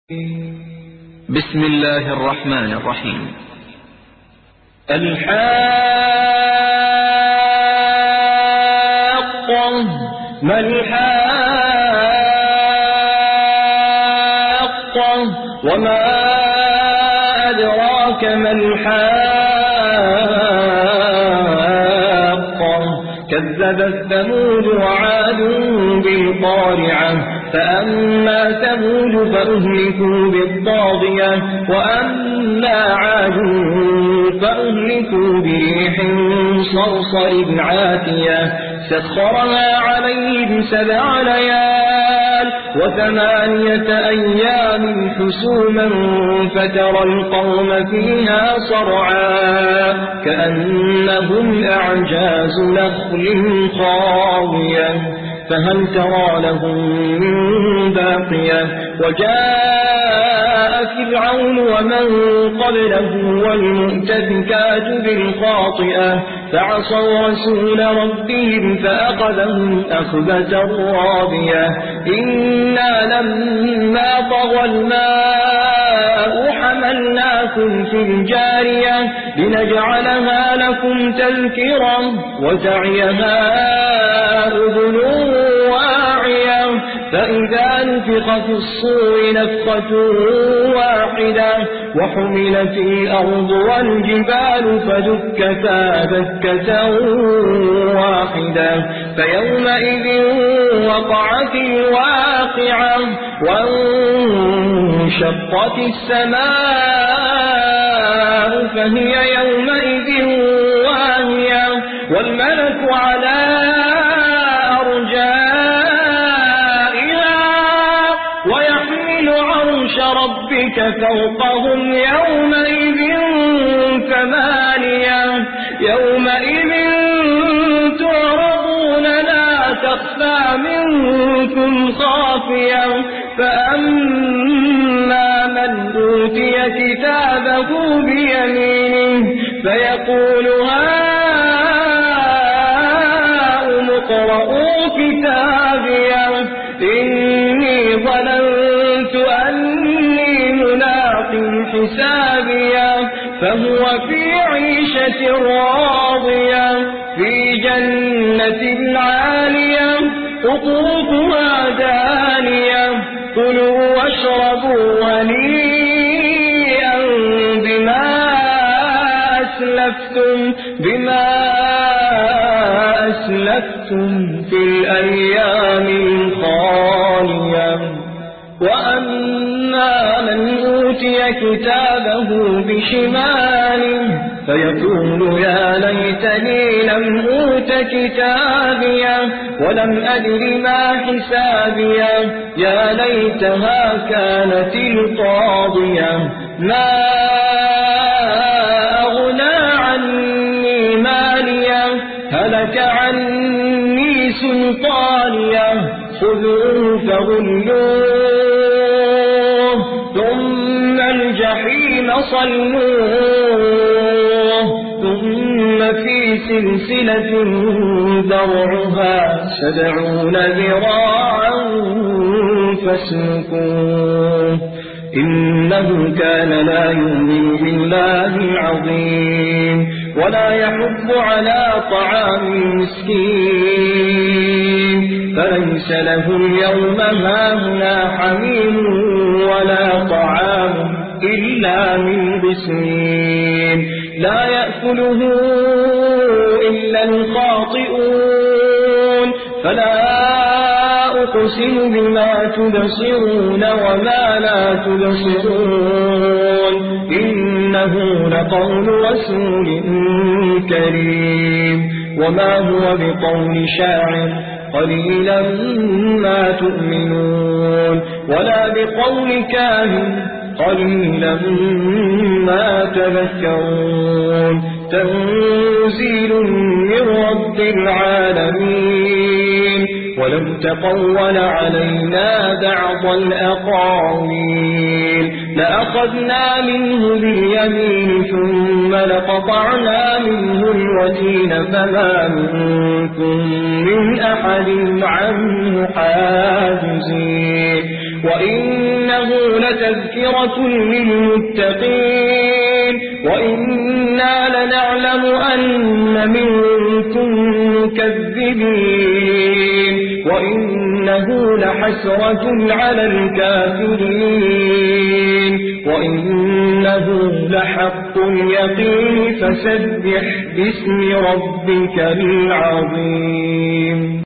بسم الله الرحمن الرحيم. الحاقة ما الحاقة وما أدراك ما الحاقة كذبت ثمود وعاد بالقارعة فأما ثمود فأهلكوا بالطاغية وأما عاد فأهلكوا بريح صرصر عاتية سخرها عليهم 7 ليال و8 أيام حسوما فترى القوم فيها صرعا كأنهم أعجاز نخل خاوية فهل ترى لهم من باقية وجاء فرعون ومن قبله والمؤتفكات بالخاطئة فعصوا رسول ربهم فأخذهم أخذة رابية إنا لما طغى الماء حملناكم في الجارية لنجعلها لكم تذكرا وتعيها أذن واعية فإذا نفخ في الصور نفخة واحدة وحملت الأرض والجبال فدكتا دكة واحدة فيومئذ وقعت الواقعة وانشقت السماء فهي يومئذ واهية والملك على ربك فوقهم يومئذ 8 يومئذ تعرضون لا تخفى منكم خافية فأما من أوتي كتابه بيمينه فيقول هاؤم اقرءوا كتابيه إني ظننت أني ملاق حسابيه فهو في عيشة راضية في جنة عالية قطوفها دانية كلوا واشربوا هنيئا بما أسلفتم في الأيام الخالية وأما من أوتي كتابه بشماله فيقول يا ليتني لم أوت كتابيه ولم أدر ما حسابيه يا ليتها كانت القاضية ما أغنى عني ماليه هلك عني سلطانيه خذوه فغلوه ثم الجحيم صلوه ثم في سلسلة ذرعها 70 ذراعا فاسلكوه إنه كان لا يؤمن بالله العظيم ولا يحض على طعام المسكين فليس له اليوم هاهنا حميم ولا طعام إلا من غسلين لا يأكله إلا الخاطئون فلا أقسم بما تبصرون وما لا تبصرون إنه لقول رسول كريم وما هو بقول شاعر قليلا ما تؤمنون ولا بقول كاهن قليلا ما تذكرون تنزيل من رب العالمين ولو تقول علينا بعض الأقاويل لأخذنا منه باليمين ثم لقطعنا منه الوتين فما منكم من أحد عنه حاجزين وإنه لتذكرة للمتقين وإنا لنعلم أن منكم مكذبين وإنه لحسرة على الكافرين وإنه لحق اليقين فسبح باسم ربك العظيم.